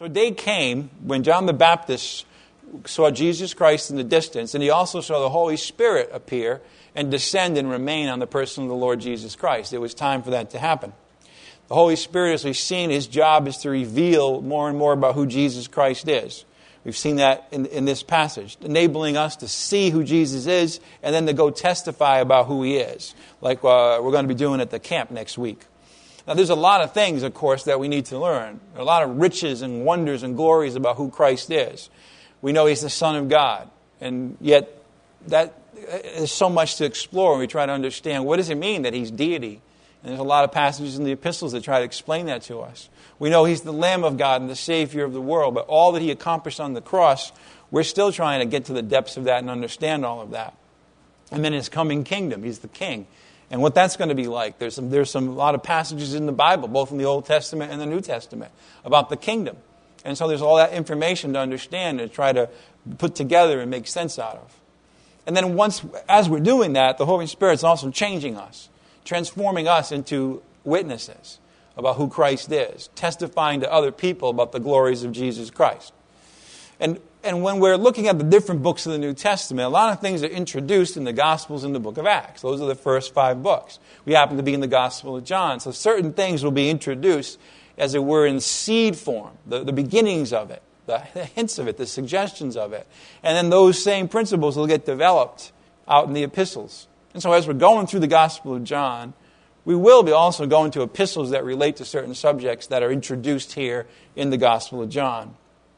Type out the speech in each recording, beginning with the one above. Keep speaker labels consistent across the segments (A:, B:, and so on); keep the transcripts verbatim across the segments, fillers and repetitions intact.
A: So a day came when John the Baptist saw Jesus Christ in the distance, and he also saw the Holy Spirit appear and descend and remain on the person of the Lord Jesus Christ. It was time for that to happen. The Holy Spirit, as we've seen, his job is to reveal more and more about who Jesus Christ is. We've seen that in, in this passage, enabling us to see who Jesus is and then to go testify about who he is, like uh, we're going to be doing at the camp next week. Now, there's a lot of things, of course, that we need to learn. A lot of riches and wonders and glories about who Christ is. We know he's the Son of God, and yet that is so much to explore when we try to understand what does it mean that he's deity. And there's a lot of passages in the epistles that try to explain that to us. We know he's the Lamb of God and the Savior of the world, but all that he accomplished on the cross, we're still trying to get to the depths of that and understand all of that. And then his coming kingdom, he's the king. And what that's going to be like. There's some, there's some a lot of passages in the Bible, both in the Old Testament and the New Testament, about the kingdom. And so there's all that information to understand and try to put together and make sense out of. And then once, as we're doing that, the Holy Spirit's also changing us, transforming us into witnesses about who Christ is, testifying to other people about the glories of Jesus Christ. And And when we're looking at the different books of the New Testament, a lot of things are introduced in the Gospels and the book of Acts. Those are the first five books. We happen to be in the Gospel of John. So certain things will be introduced, as it were, in seed form, the, the beginnings of it, the hints of it, the suggestions of it. And then those same principles will get developed out in the epistles. And so as we're going through the Gospel of John, we will be also going to epistles that relate to certain subjects that are introduced here in the Gospel of John.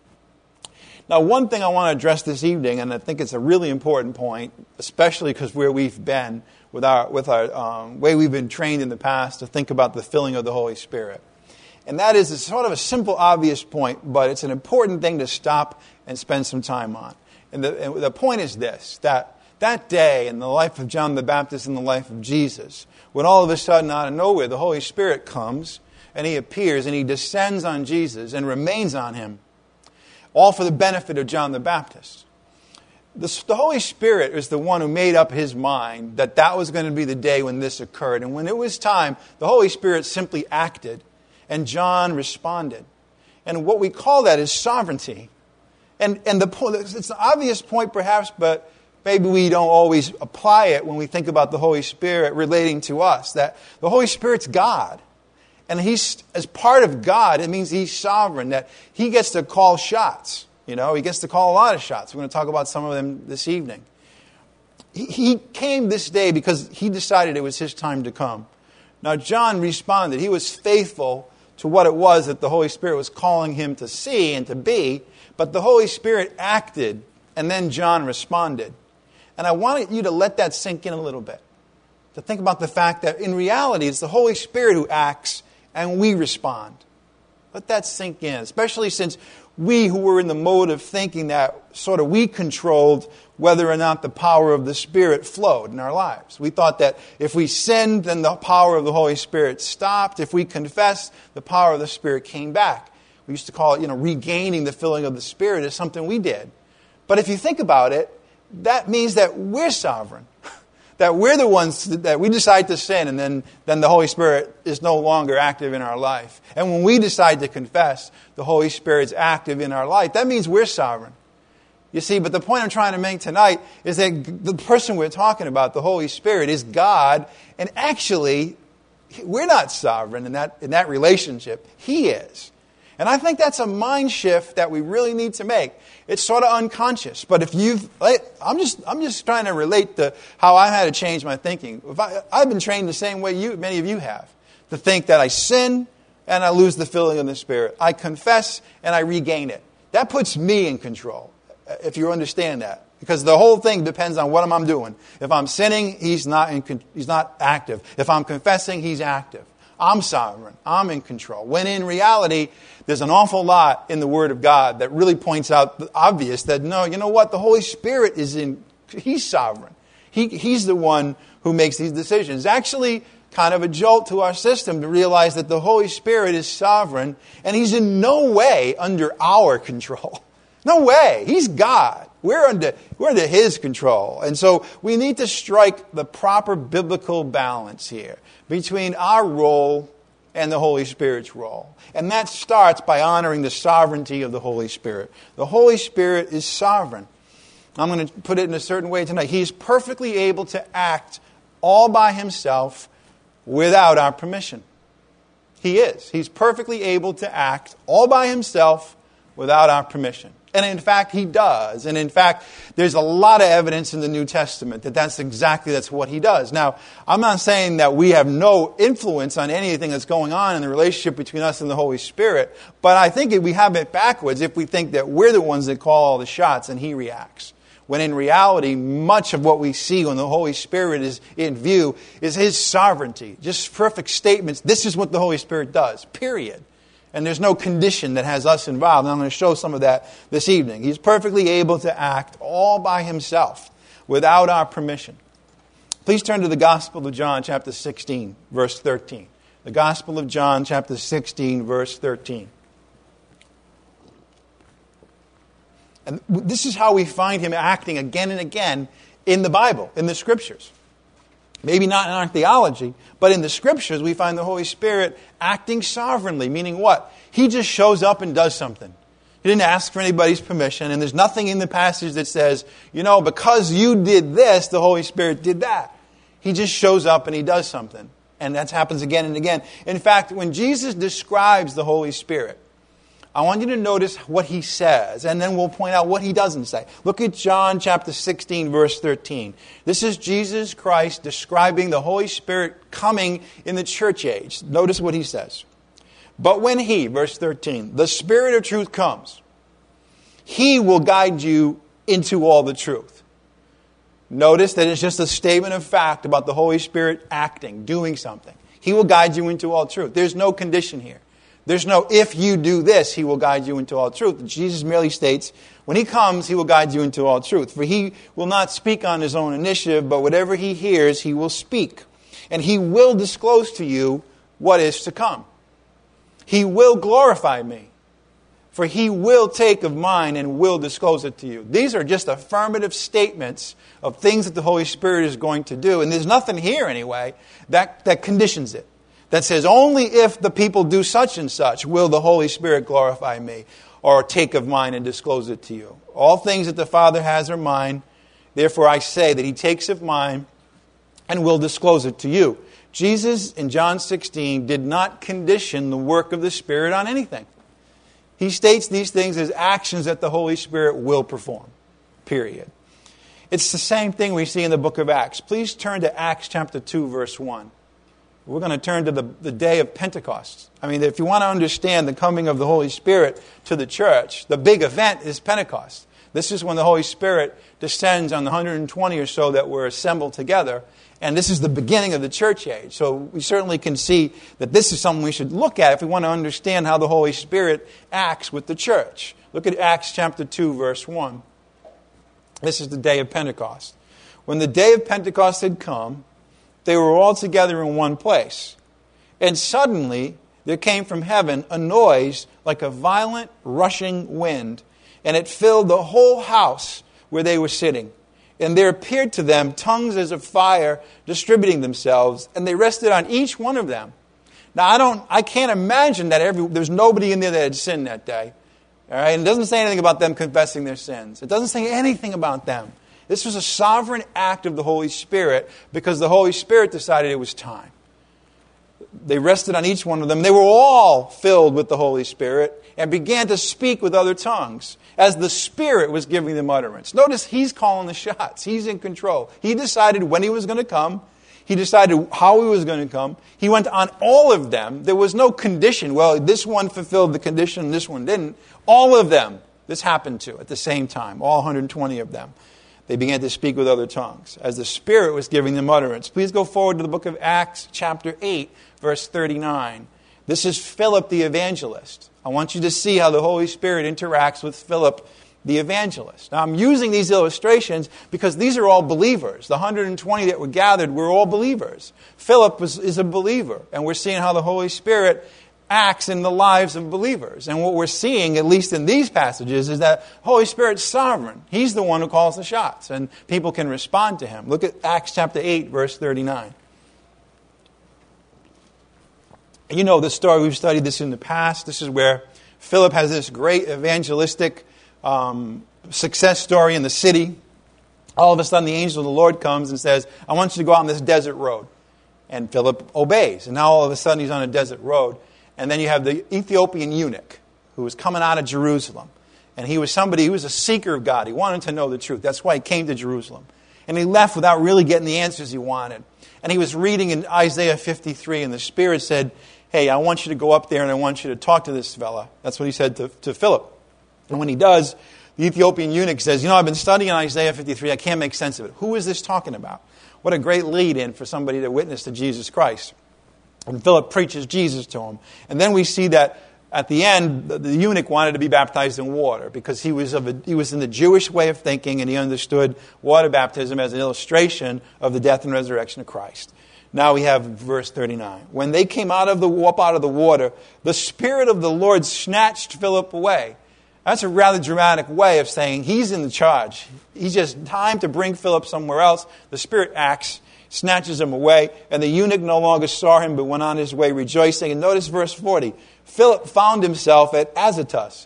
A: Now, one thing I want to address this evening, and I think it's a really important point, especially because where we've been with our with our um, way we've been trained in the past to think about the filling of the Holy Spirit. And that is it's sort of a simple, obvious point, but it's an important thing to stop and spend some time on. And the, and the point is this, that that day in the life of John the Baptist and the life of Jesus, when all of a sudden, out of nowhere, the Holy Spirit comes and he appears and he descends on Jesus and remains on him, all for the benefit of John the Baptist. The, the Holy Spirit is the one who made up his mind that that was going to be the day when this occurred. And when it was time, the Holy Spirit simply acted, and John responded. And what we call that is sovereignty. And, and the it's an obvious point perhaps, but maybe we don't always apply it when we think about the Holy Spirit relating to us, that the Holy Spirit's God. And he's, as part of God, it means he's sovereign, that he gets to call shots. You know, he gets to call a lot of shots. We're going to talk about some of them this evening. He, he came this day because he decided it was his time to come. Now, John responded. He was faithful to what it was that the Holy Spirit was calling him to see and to be, but the Holy Spirit acted, and then John responded. And I wanted you to let that sink in a little bit, to think about the fact that in reality, it's the Holy Spirit who acts, and we respond. Let that sink in, especially since we who were in the mode of thinking that sort of we controlled whether or not the power of the Spirit flowed in our lives. We thought that if we sinned, then the power of the Holy Spirit stopped. If we confessed, the power of the Spirit came back. We used to call it, you know, regaining the filling of the Spirit is something we did. But if you think about it, that means that we're sovereign. That we're the ones that we decide to sin, and then, then the Holy Spirit is no longer active in our life. And when we decide to confess, the Holy Spirit's active in our life. That means we're sovereign. You see, but the point I'm trying to make tonight is that the person we're talking about, the Holy Spirit, is God, and actually, we're not sovereign in that, in that relationship. He is. And I think that's a mind shift that we really need to make. It's sort of unconscious, but if you've, I'm just, I'm just trying to relate to how I had to change my thinking. If I, I've been trained the same way you, many of you have, to think that I sin and I lose the filling of the Spirit. I confess and I regain it. That puts me in control, if you understand that, because the whole thing depends on what I'm doing. If I'm sinning, he's not in, he's not active. If I'm confessing, he's active. I'm sovereign. I'm in control. When in reality, there's an awful lot in the Word of God that really points out the obvious that, no, you know what? The Holy Spirit is in, he's sovereign. He, he's the one who makes these decisions. It's actually kind of a jolt to our system to realize that the Holy Spirit is sovereign and he's in no way under our control. No way. He's God. We're under, we're under his control. And so we need to strike the proper biblical balance here between our role and the Holy Spirit's role. And that starts by honoring the sovereignty of the Holy Spirit. The Holy Spirit is sovereign. I'm going to put it in a certain way tonight. He's perfectly able to act all by himself without our permission. He is. He's perfectly able to act all by himself without our permission. And in fact, he does. And in fact, there's a lot of evidence in the New Testament that that's exactly that's what he does. Now, I'm not saying that we have no influence on anything that's going on in the relationship between us and the Holy Spirit, but I think we have it backwards if we think that we're the ones that call all the shots and he reacts. When in reality, much of what we see when the Holy Spirit is in view is his sovereignty. Just perfect statements. This is what the Holy Spirit does, period. And there's no condition that has us involved. And I'm going to show some of that this evening. He's perfectly able to act all by himself without our permission. Please turn to the Gospel of John, chapter sixteen, verse thirteen. The Gospel of John, chapter sixteen, verse thirteen. And this is how we find him acting again and again in the Bible, in the Scriptures. Maybe not in our theology, but in the Scriptures we find the Holy Spirit acting sovereignly, meaning what? He just shows up and does something. He didn't ask for anybody's permission, and there's nothing in the passage that says, you know, because you did this, the Holy Spirit did that. He just shows up and he does something. And that happens again and again. In fact, when Jesus describes the Holy Spirit, I want you to notice what he says, and then we'll point out what he doesn't say. Look at John chapter sixteen, verse thirteen. This is Jesus Christ describing the Holy Spirit coming in the church age. Notice what he says. But when he, verse thirteen, the Spirit of truth comes, he will guide you into all the truth. Notice that it's just a statement of fact about the Holy Spirit acting, doing something. He will guide you into all truth. There's no condition here. There's no, if you do this, he will guide you into all truth. Jesus merely states, when he comes, he will guide you into all truth. For he will not speak on his own initiative, but whatever he hears, he will speak. And he will disclose to you what is to come. He will glorify me. For he will take of mine and will disclose it to you. These are just affirmative statements of things that the Holy Spirit is going to do. And there's nothing here, anyway, that, that conditions it. That says, only if the people do such and such will the Holy Spirit glorify me or take of mine and disclose it to you. All things that the Father has are mine. Therefore I say that he takes of mine and will disclose it to you. Jesus in John sixteen did not condition the work of the Spirit on anything. He states these things as actions that the Holy Spirit will perform. Period. It's the same thing we see in the book of Acts. Please turn to Acts chapter two, verse one. We're going to turn to the, the day of Pentecost. I mean, if you want to understand the coming of the Holy Spirit to the church, the big event is Pentecost. This is when the Holy Spirit descends on the one hundred twenty or so that were assembled together. And this is the beginning of the church age. So we certainly can see that this is something we should look at if we want to understand how the Holy Spirit acts with the church. Look at Acts chapter two, verse one. This is the day of Pentecost. When the day of Pentecost had come, they were all together in one place. And suddenly there came from heaven a noise like a violent rushing wind, and it filled the whole house where they were sitting. And there appeared to them tongues as of fire distributing themselves, and they rested on each one of them. Now I don't, I can't imagine that every there's nobody in there that had sinned that day. All right, and it doesn't say anything about them confessing their sins. It doesn't say anything about them. This was a sovereign act of the Holy Spirit because the Holy Spirit decided it was time. They rested on each one of them. They were all filled with the Holy Spirit and began to speak with other tongues as the Spirit was giving them utterance. Notice he's calling the shots. He's in control. He decided when he was going to come. He decided how he was going to come. He went on all of them. There was no condition. Well, this one fulfilled the condition and this one didn't. All of them, this happened to at the same time, all one hundred twenty of them. They began to speak with other tongues as the Spirit was giving them utterance. Please go forward to the book of Acts, chapter eight, verse thirty-nine. This is Philip the evangelist. I want you to see how the Holy Spirit interacts with Philip the evangelist. Now, I'm using these illustrations because these are all believers. The one hundred twenty that were gathered were all believers. Philip was, is a believer, and we're seeing how the Holy Spirit acts in the lives of believers. And what we're seeing, at least in these passages, is that Holy Spirit's sovereign. He's the one who calls the shots, and people can respond to him. Look at Acts chapter eight, verse thirty-nine. You know the story. We've studied this in the past. This is where Philip has this great evangelistic um, success story in the city. All of a sudden, the angel of the Lord comes and says, I want you to go out on this desert road. And Philip obeys. And now all of a sudden, he's on a desert road. And then you have the Ethiopian eunuch who was coming out of Jerusalem. And he was somebody who was a seeker of God. He wanted to know the truth. That's why he came to Jerusalem. And he left without really getting the answers he wanted. And he was reading in Isaiah fifty-three, and the Spirit said, hey, I want you to go up there and I want you to talk to this fella. That's what he said to, to Philip. And when he does, the Ethiopian eunuch says, you know, I've been studying Isaiah fifty-three. I can't make sense of it. Who is this talking about? What a great lead-in for somebody to witness to Jesus Christ. And Philip preaches Jesus to him. And then we see that at the end, the, the eunuch wanted to be baptized in water because he was of a, he was in the Jewish way of thinking, and he understood water baptism as an illustration of the death and resurrection of Christ. Now we have verse thirty-nine. When they came out of the up out of the water, the Spirit of the Lord snatched Philip away. That's a rather dramatic way of saying he's in the charge. He's just time to bring Philip somewhere else. The Spirit acts, snatches him away, and the eunuch no longer saw him but went on his way rejoicing. And notice verse forty. Philip found himself at Azotus.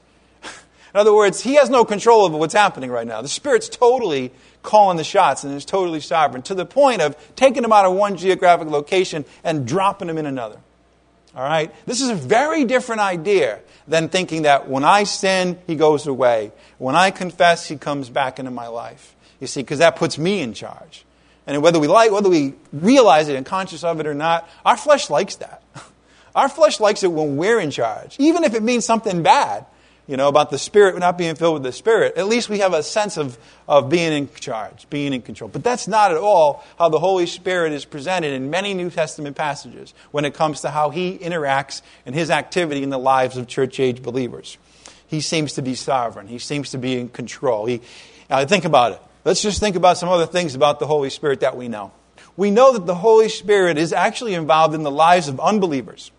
A: In other words, he has no control over what's happening right now. The Spirit's totally calling the shots and is totally sovereign, to the point of taking him out of one geographic location and dropping him in another. All right? This is a very different idea than thinking that when I sin, he goes away. When I confess, he comes back into my life. You see, because that puts me in charge. And whether we like, whether we realize it and conscious of it or not, our flesh likes that. Our flesh likes it when we're in charge, even if it means something bad. You know, about the Spirit not being filled with the Spirit. At least we have a sense of, of being in charge, being in control. But that's not at all how the Holy Spirit is presented in many New Testament passages when it comes to how He interacts and His activity in the lives of church-age believers. He seems to be sovereign. He seems to be in control. He, now, think about it. Let's just think about some other things about the Holy Spirit that we know. We know that the Holy Spirit is actually involved in the lives of unbelievers.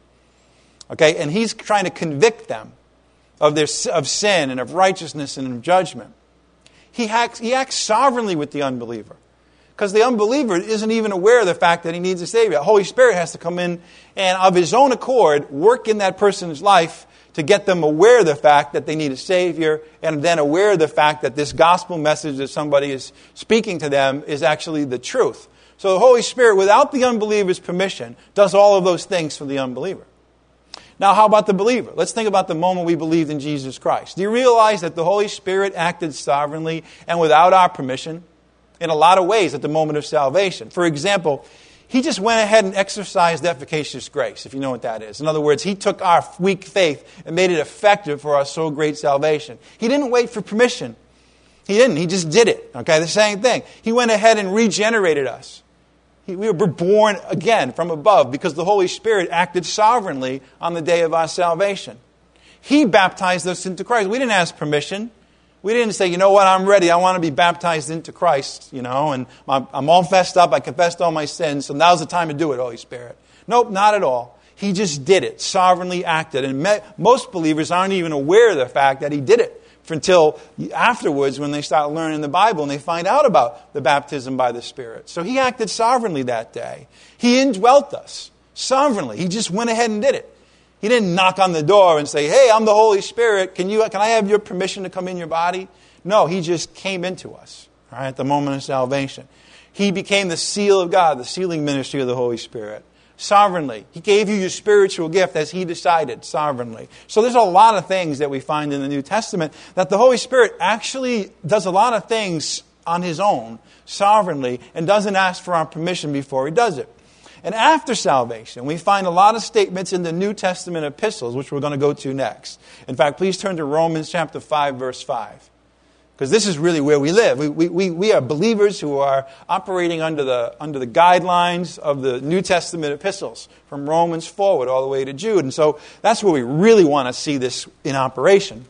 A: Okay, and He's trying to convict them of their of sin and of righteousness and of judgment. He acts, he acts sovereignly with the unbeliever. Because the unbeliever isn't even aware of the fact that he needs a Savior. The Holy Spirit has to come in and of His own accord work in that person's life to get them aware of the fact that they need a Savior, and then aware of the fact that this gospel message that somebody is speaking to them is actually the truth. So the Holy Spirit, without the unbeliever's permission, does all of those things for the unbeliever. Now, how about the believer? Let's think about the moment we believed in Jesus Christ. Do you realize that the Holy Spirit acted sovereignly and without our permission in a lot of ways at the moment of salvation? For example, He just went ahead and exercised efficacious grace, if you know what that is. In other words, He took our weak faith and made it effective for our so great salvation. He didn't wait for permission. He didn't. He just did it. Okay, the same thing. He went ahead and regenerated us. We were born again from above because the Holy Spirit acted sovereignly on the day of our salvation. He baptized us into Christ. We didn't ask permission. We didn't say, you know what, I'm ready. I want to be baptized into Christ, you know, and I'm all fessed up. I confessed all my sins, so now's the time to do it, Holy Spirit. Nope, not at all. He just did it, sovereignly acted. And most believers aren't even aware of the fact that He did it until afterwards when they start learning the Bible and they find out about the baptism by the Spirit. So He acted sovereignly that day. He indwelt us sovereignly. He just went ahead and did it. He didn't knock on the door and say, hey, I'm the Holy Spirit. Can you? Can I have your permission to come in your body? No, He just came into us, all right, at the moment of salvation. He became the seal of God, the sealing ministry of the Holy Spirit. Sovereignly. He gave you your spiritual gift as He decided, sovereignly. So there's a lot of things that we find in the New Testament that the Holy Spirit actually does a lot of things on His own, sovereignly, and doesn't ask for our permission before He does it. And after salvation, we find a lot of statements in the New Testament epistles, which we're going to go to next. In fact, please turn to Romans chapter five, verse five. Because this is really where we live. We, we, we are believers who are operating under the, under the guidelines of the New Testament epistles, from Romans forward all the way to Jude. And so that's where we really want to see this in operation.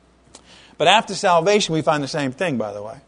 A: But after salvation, we find the same thing, by the way.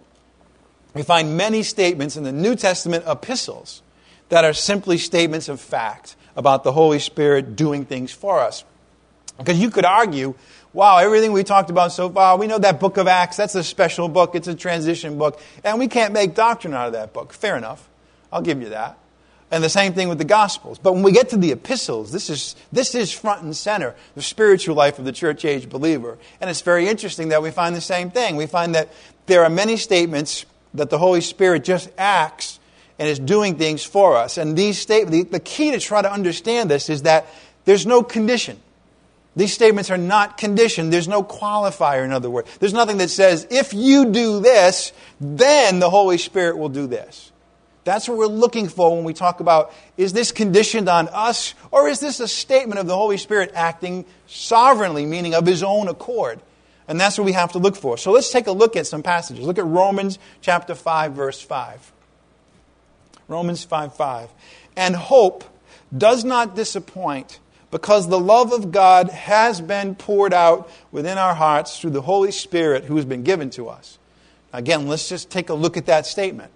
A: We find many statements in the New Testament epistles that are simply statements of fact about the Holy Spirit doing things for us. Because you could argue, wow, everything we talked about so far, we know that book of Acts, that's a special book, it's a transition book, and we can't make doctrine out of that book. Fair enough. I'll give you that. And the same thing with the Gospels. But when we get to the epistles, this is this is front and center, the spiritual life of the church age believer. And it's very interesting that we find the same thing. We find that there are many statements that the Holy Spirit just acts and is doing things for us. And these statements, the key to try to understand this is that there's no condition. These statements are not conditioned. There's no qualifier, in other words. There's nothing that says, if you do this, then the Holy Spirit will do this. That's what we're looking for when we talk about, is this conditioned on us, or is this a statement of the Holy Spirit acting sovereignly, meaning of His own accord? And that's what we have to look for. So let's take a look at some passages. Look at Romans chapter five, verse five. Romans five, five. And hope does not disappoint, because the love of God has been poured out within our hearts through the Holy Spirit who has been given to us. Again, let's just take a look at that statement.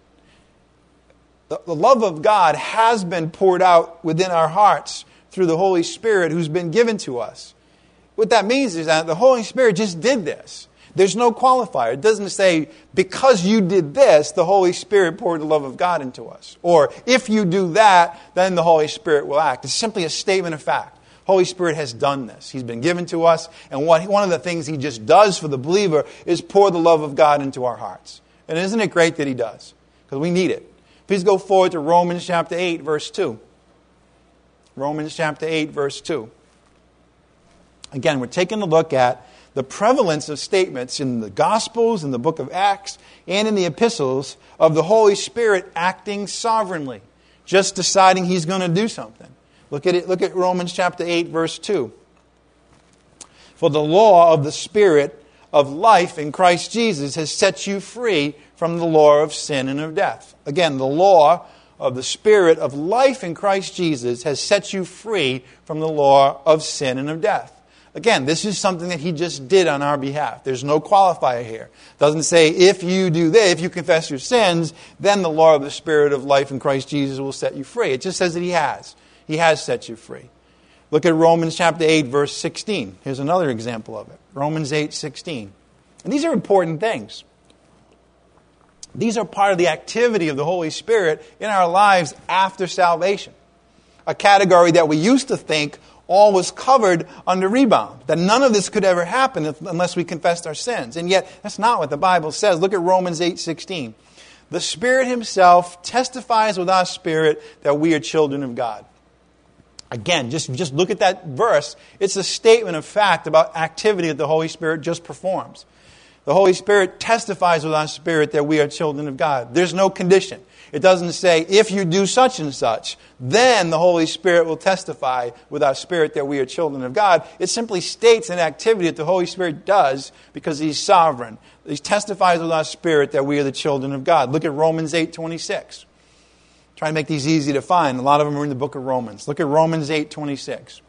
A: The, the love of God has been poured out within our hearts through the Holy Spirit who's been given to us. What that means is that the Holy Spirit just did this. There's no qualifier. It doesn't say, because you did this, the Holy Spirit poured the love of God into us. Or, if you do that, then the Holy Spirit will act. It's simply a statement of fact. Holy Spirit has done this. He's been given to us. And what, one of the things He just does for the believer is pour the love of God into our hearts. And isn't it great that He does? Because we need it. Please go forward to Romans chapter eight, verse two. Romans chapter eight, verse two. Again, we're taking a look at the prevalence of statements in the Gospels, in the book of Acts, and in the epistles of the Holy Spirit acting sovereignly, just deciding He's going to do something. Look at it. Look at Romans chapter eight, verse two. For the law of the Spirit of life in Christ Jesus has set you free from the law of sin and of death. Again, the law of the Spirit of life in Christ Jesus has set you free from the law of sin and of death. Again, this is something that He just did on our behalf. There's no qualifier here. It doesn't say, if you do this, if you confess your sins, then the law of the Spirit of life in Christ Jesus will set you free. It just says that He has. He has set you free. Look at Romans chapter eight, verse sixteen. Here's another example of it. Romans eight, sixteen. And these are important things. These are part of the activity of the Holy Spirit in our lives after salvation. A category that we used to think all was covered under rebound. That none of this could ever happen unless we confessed our sins. And yet, that's not what the Bible says. Look at Romans eight, sixteen. The Spirit Himself testifies with our spirit that we are children of God. Again, just, just look at that verse. It's a statement of fact about activity that the Holy Spirit just performs. The Holy Spirit testifies with our spirit that we are children of God. There's no condition. It doesn't say, if you do such and such, then the Holy Spirit will testify with our spirit that we are children of God. It simply states an activity that the Holy Spirit does because He's sovereign. He testifies with our spirit that we are the children of God. Look at Romans eight, twenty-six. Try to make these easy to find. A lot of them are in the book of Romans. Look at Romans eight, twenty-six.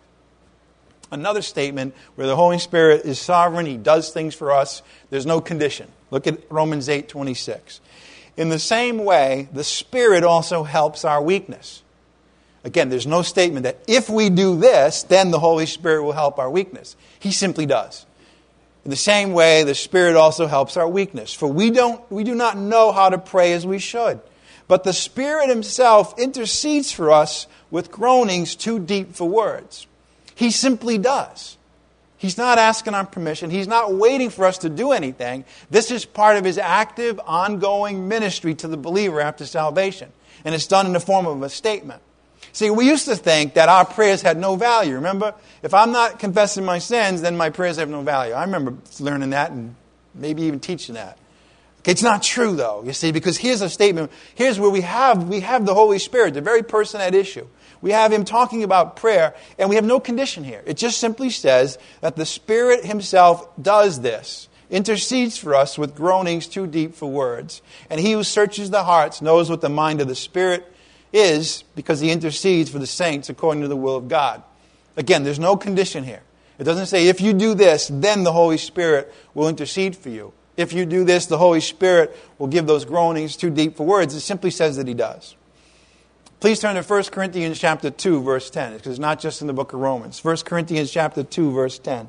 A: Another statement where the Holy Spirit is sovereign. He does things for us. There's no condition. Look at Romans eight, twenty-six. In the same way, the Spirit also helps our weakness. Again, there's no statement that if we do this, then the Holy Spirit will help our weakness. He simply does. In the same way, the Spirit also helps our weakness. For we don't, we do not know how to pray as we should. But the Spirit Himself intercedes for us with groanings too deep for words. He simply does. He's not asking our permission. He's not waiting for us to do anything. This is part of His active, ongoing ministry to the believer after salvation. And it's done in the form of a statement. See, we used to think that our prayers had no value. Remember? If I'm not confessing my sins, then my prayers have no value. I remember learning that and maybe even teaching that. It's not true, though, you see, because here's a statement. Here's where we have we have the Holy Spirit, the very person at issue. We have Him talking about prayer, and we have no condition here. It just simply says that the Spirit Himself does this, intercedes for us with groanings too deep for words. And He who searches the hearts knows what the mind of the Spirit is, because He intercedes for the saints according to the will of God. Again, there's no condition here. It doesn't say, if you do this, then the Holy Spirit will intercede for you. If you do this, the Holy Spirit will give those groanings too deep for words. It simply says that He does. Please turn to First Corinthians chapter two, verse ten, because it's not just in the book of Romans. First Corinthians chapter two, verse ten.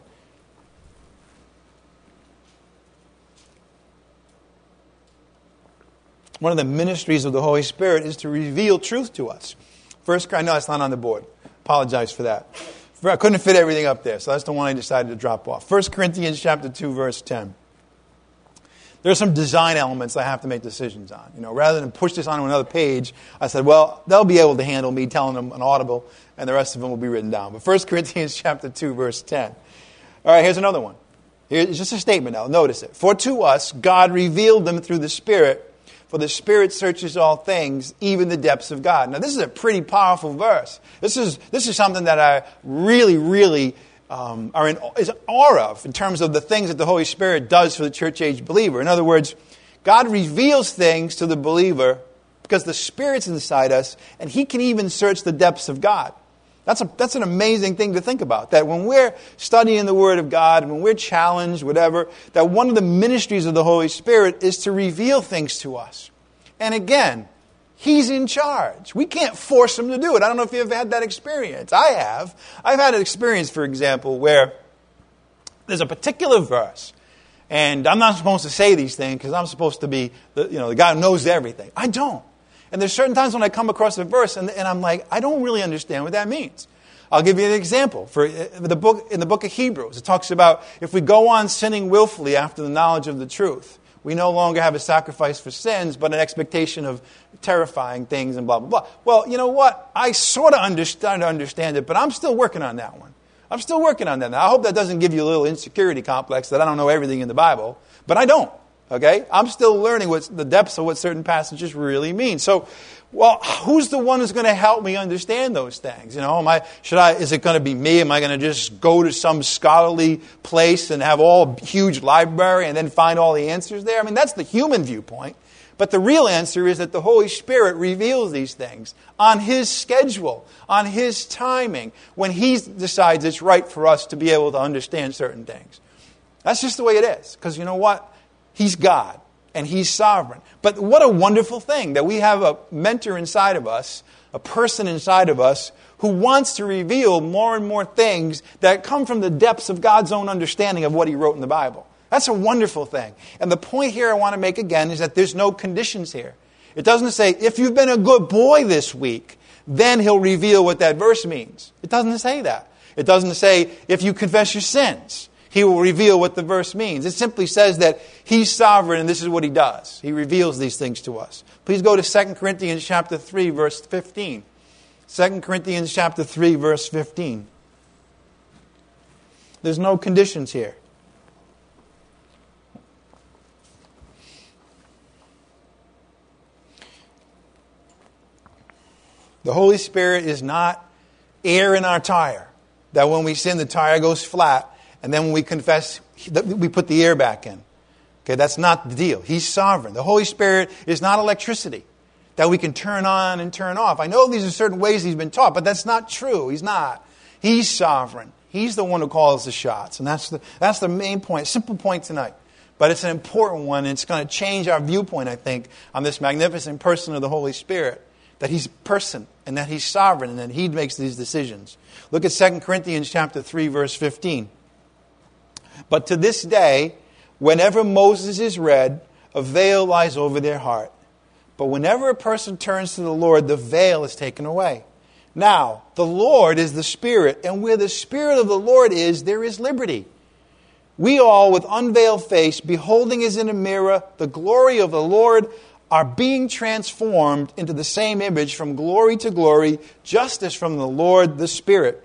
A: one of the ministries of the Holy Spirit is to reveal truth to us. First, I know it's not on the board. Apologize for that. I couldn't fit everything up there, so that's the one I decided to drop off. First Corinthians chapter two, verse ten. There are some design elements I have to make decisions on. You know, rather than push this onto another page, I said, well, they'll be able to handle me telling them an audible, and the rest of them will be written down. But First Corinthians chapter two, verse ten. All right, here's another one. Here's just a statement now. Notice it. For to us, God revealed them through the Spirit, for the Spirit searches all things, even the depths of God. Now, this is a pretty powerful verse. This is this is something that I really, really um, are in is awe of in terms of the things that the Holy Spirit does for the church-age believer. In other words, God reveals things to the believer because the Spirit's inside us, and He can even search the depths of God. That's a that's an amazing thing to think about, that when we're studying the Word of God, when we're challenged, whatever, that one of the ministries of the Holy Spirit is to reveal things to us. And again, He's in charge. We can't force Him to do it. I don't know if you've had that experience. I have. I've had an experience, for example, where there's a particular verse, and I'm not supposed to say these things because I'm supposed to be the, you know, the guy who knows everything. I don't. And there's certain times when I come across a verse and, and I'm like, I don't really understand what that means. I'll give you an example. For the book, in the book of Hebrews, it talks about if we go on sinning willfully after the knowledge of the truth, we no longer have a sacrifice for sins, but an expectation of terrifying things and blah, blah, blah. Well, you know what? I sort of understand, understand it, but I'm still working on that one. I'm still working on that. Now, I hope that doesn't give you a little insecurity complex that I don't know everything in the Bible, but I don't. Okay? I'm still learning what the depths of what certain passages really mean. So, well, who's the one who's going to help me understand those things? You know, am I, should I, is it going to be me? Am I going to just go to some scholarly place and have all huge library and then find all the answers there? I mean, that's the human viewpoint. But the real answer is that the Holy Spirit reveals these things on His schedule, on His timing, when He decides it's right for us to be able to understand certain things. That's just the way it is. Because you know what? He's God, and He's sovereign. But what a wonderful thing that we have a mentor inside of us, a person inside of us, who wants to reveal more and more things that come from the depths of God's own understanding of what He wrote in the Bible. That's a wonderful thing. And the point here I want to make again is that there's no conditions here. It doesn't say, if you've been a good boy this week, then He'll reveal what that verse means. It doesn't say that. It doesn't say, if you confess your sins, He will reveal what the verse means. It simply says that He's sovereign and this is what He does. He reveals these things to us. Please go to Second Corinthians chapter three, verse fifteen. Second Corinthians chapter three, verse fifteen. There's no conditions here. The Holy Spirit is not air in our tire, that when we sin, the tire goes flat, and then when we confess, we put the air back in. Okay, that's not the deal. He's sovereign. The Holy Spirit is not electricity that we can turn on and turn off. I know these are certain ways He's been taught, but that's not true. He's not. He's sovereign. He's the one who calls the shots. And that's the, that's the main point, simple point tonight. But it's an important one, and it's going to change our viewpoint, I think, on this magnificent person of the Holy Spirit. That He's a person, and that He's sovereign, and that He makes these decisions. Look at Second Corinthians chapter three, verse fifteen. But to this day, whenever Moses is read, a veil lies over their heart. But whenever a person turns to the Lord, the veil is taken away. Now, the Lord is the Spirit, and where the Spirit of the Lord is, there is liberty. We all, with unveiled face, beholding as in a mirror the glory of the Lord, are being transformed into the same image from glory to glory, just as from the Lord the Spirit.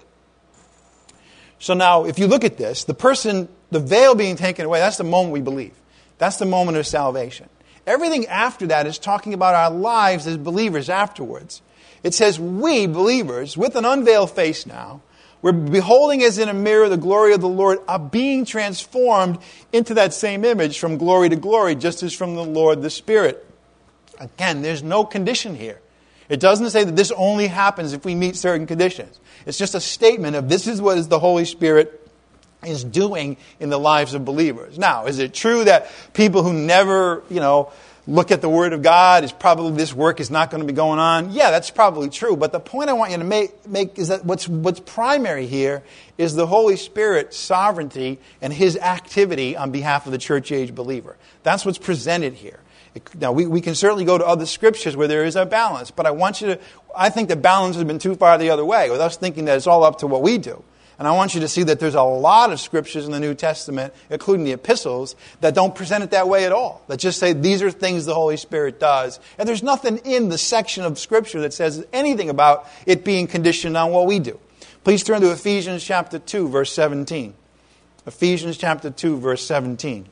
A: So now, if you look at this, the person, the veil being taken away, that's the moment we believe. That's the moment of salvation. Everything after that is talking about our lives as believers afterwards. It says, we believers, with an unveiled face now, we're beholding as in a mirror the glory of the Lord, are being transformed into that same image from glory to glory, just as from the Lord the Spirit. Again, there's no condition here. It doesn't say that this only happens if we meet certain conditions. It's just a statement of this is what the Holy Spirit is doing in the lives of believers. Now, is it true that people who never, you know, look at the Word of God, is probably this work is not going to be going on? Yeah, that's probably true. But the point I want you to make, make is that what's what's primary here is the Holy Spirit's sovereignty and His activity on behalf of the church-age believer. That's what's presented here. It, now, we, we can certainly go to other scriptures where there is a balance, but I want you to, I think the balance has been too far the other way, with us thinking that it's all up to what we do. And I want you to see that there's a lot of scriptures in the New Testament, including the epistles, that don't present it that way at all. That just say these are things the Holy Spirit does. And there's nothing in the section of scripture that says anything about it being conditioned on what we do. Please turn to Ephesians chapter two, verse seventeen. Ephesians chapter two, verse seventeen.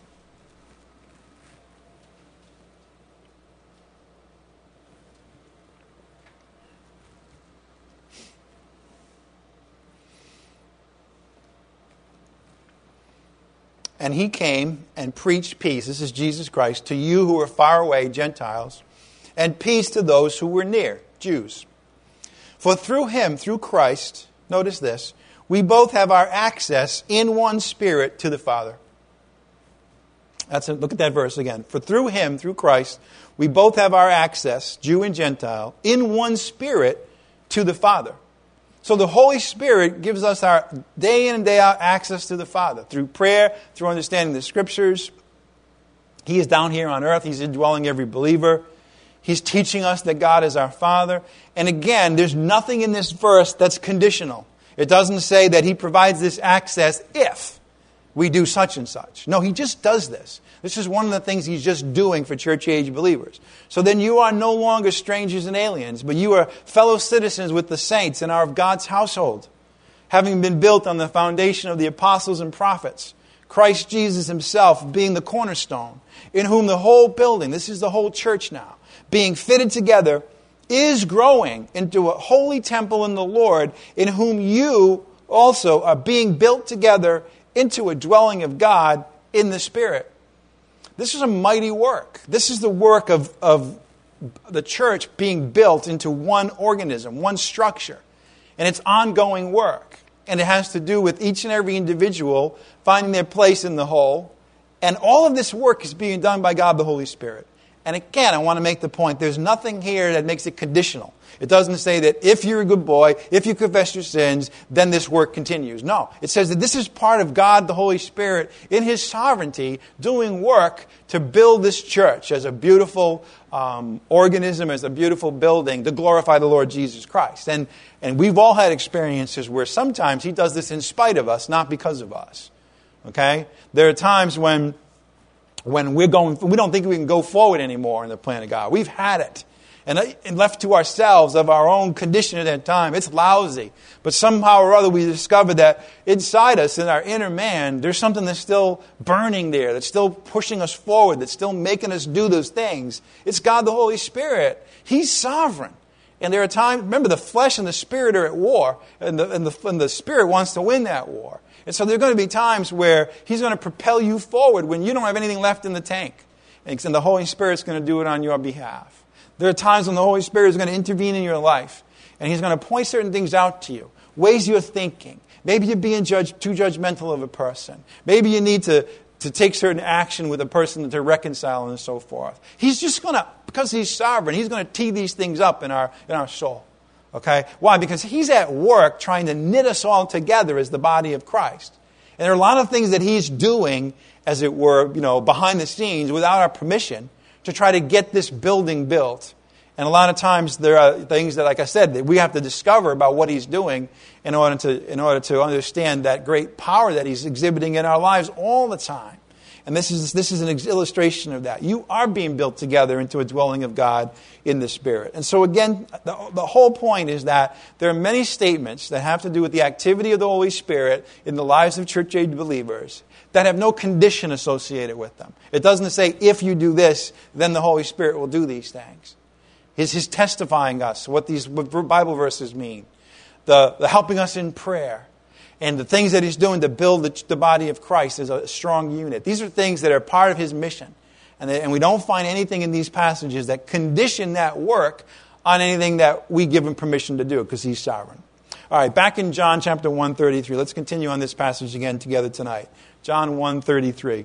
A: And he came and preached peace, this is Jesus Christ, to you who are far away, Gentiles, and peace to those who were near, Jews. For through him, through Christ, notice this, we both have our access in one Spirit to the Father. That's it. Look at that verse again. For through him, through Christ, we both have our access, Jew and Gentile, in one Spirit to the Father. So the Holy Spirit gives us our day in and day out access to the Father through prayer, through understanding the Scriptures. He is down here on earth. He's indwelling every believer. He's teaching us that God is our Father. And again, there's nothing in this verse that's conditional. It doesn't say that He provides this access if we do such and such. No, He just does this. This is one of the things He's just doing for church-age believers. So then you are no longer strangers and aliens, but you are fellow citizens with the saints and are of God's household, having been built on the foundation of the apostles and prophets, Christ Jesus Himself being the cornerstone, in whom the whole building, this is the whole church now, being fitted together, is growing into a holy temple in the Lord, in whom you also are being built together into a dwelling of God in the Spirit. This is a mighty work. This is the work of, of the church being built into one organism, one structure. And it's ongoing work. And it has to do with each and every individual finding their place in the whole. And all of this work is being done by God the Holy Spirit. And again, I want to make the point, there's nothing here that makes it conditional. It doesn't say that if you're a good boy, if you confess your sins, then this work continues. No, it says that this is part of God, the Holy Spirit, in His sovereignty, doing work to build this church as a beautiful um, organism, as a beautiful building, to glorify the Lord Jesus Christ. And, and we've all had experiences where sometimes He does this in spite of us, not because of us. Okay? There are times when... When we're going, we don't think we can go forward anymore in the plan of God. We've had it. And, and left to ourselves of our own condition at that time, it's lousy. But somehow or other we discover that inside us, in our inner man, there's something that's still burning there, that's still pushing us forward, that's still making us do those things. It's God the Holy Spirit. He's sovereign. And there are times, remember, the flesh and the spirit are at war, and the, and the, and the spirit wants to win that war. And so there are going to be times where He's going to propel you forward when you don't have anything left in the tank. And the Holy Spirit's going to do it on your behalf. There are times when the Holy Spirit is going to intervene in your life. And He's going to point certain things out to you. Ways you're thinking. Maybe you're being judge, too judgmental of a person. Maybe you need to, to take certain action with a person to reconcile and so forth. He's just going to, because He's sovereign, He's going to tee these things up in our, in our soul. Okay? Why? Because He's at work trying to knit us all together as the body of Christ. And there are a lot of things that He's doing, as it were, you know, behind the scenes without our permission to try to get this building built. And a lot of times there are things that, like I said, that we have to discover about what He's doing in order to, in order to understand that great power that He's exhibiting in our lives all the time. And this is this is an illustration of that. You are being built together into a dwelling of God in the Spirit. And so again, the, the whole point is that there are many statements that have to do with the activity of the Holy Spirit in the lives of church-age believers that have no condition associated with them. It doesn't say, if you do this, then the Holy Spirit will do these things. He's, he's testifying us what these Bible verses mean. The, the helping us in prayer. And the things that He's doing to build the, the body of Christ as a strong unit. These are things that are part of His mission. And, they, and we don't find anything in these passages that condition that work on anything that we give Him permission to do, because He's sovereign. All right, back in John chapter one thirty-three. Let's continue on this passage again together tonight. John one thirty-three.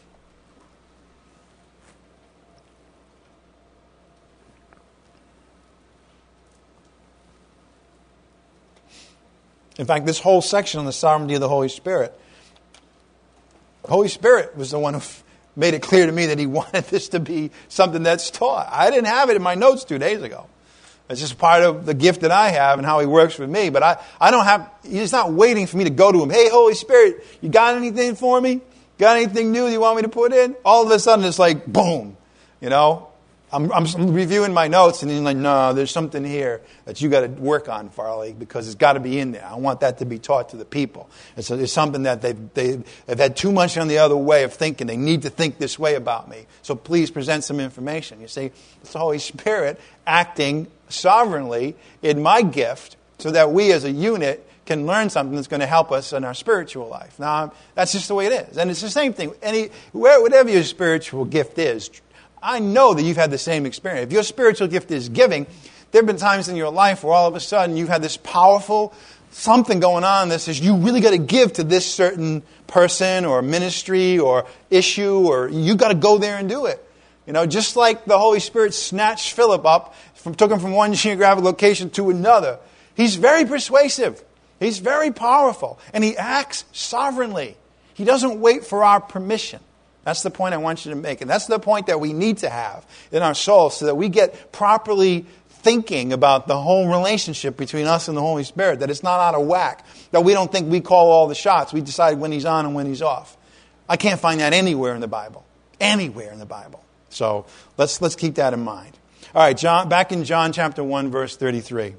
A: In fact, this whole section on the sovereignty of the Holy Spirit, the Holy Spirit was the one who made it clear to me that he wanted this to be something that's taught. I didn't have it in my notes two days ago. It's just part of the gift that I have and how he works with me. But I, I don't have, he's not waiting for me to go to him. Hey, Holy Spirit, you got anything for me? Got anything new you want me to put in? All of a sudden it's like, boom, you know. I'm, I'm reviewing my notes and he's like, no, there's something here that you got to work on, Farley, because it's got to be in there. I want that to be taught to the people. It's, it's something that they've, they've, they've had too much on the other way of thinking. They need to think this way about me. So please present some information. You see, it's the Holy Spirit acting sovereignly in my gift so that we as a unit can learn something that's going to help us in our spiritual life. Now, that's just the way it is. And it's the same thing. Any, whatever your spiritual gift is, I know that you've had the same experience. If your spiritual gift is giving, there have been times in your life where all of a sudden you've had this powerful something going on that says you really got to give to this certain person or ministry or issue, or you got to go there and do it. You know, just like the Holy Spirit snatched Philip up, from, took him from one geographic location to another. He's very persuasive. He's very powerful. And he acts sovereignly. He doesn't wait for our permission. That's the point I want you to make. And that's the point that we need to have in our souls so that we get properly thinking about the whole relationship between us and the Holy Spirit, that it's not out of whack, that we don't think we call all the shots. We decide when he's on and when he's off. I can't find that anywhere in the Bible. Anywhere in the Bible. So let's let's keep that in mind. All right, John, back in John chapter one, verse thirty-three.